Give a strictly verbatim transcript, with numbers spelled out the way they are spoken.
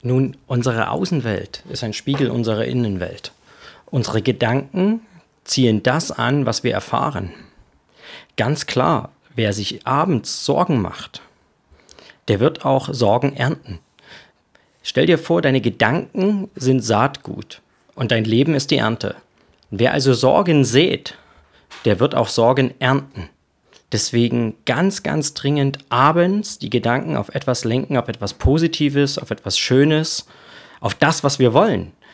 Nun, unsere Außenwelt ist ein Spiegel unserer Innenwelt. Unsere Gedanken ziehen das an, was wir erfahren. Ganz klar, wer sich abends Sorgen macht, der wird auch Sorgen ernten. Stell dir vor, deine Gedanken sind Saatgut und dein Leben ist die Ernte. Wer also Sorgen sät, der wird auch Sorgen ernten. Deswegen ganz, ganz dringend abends die Gedanken auf etwas lenken, auf etwas Positives, auf etwas Schönes, auf das, was wir wollen.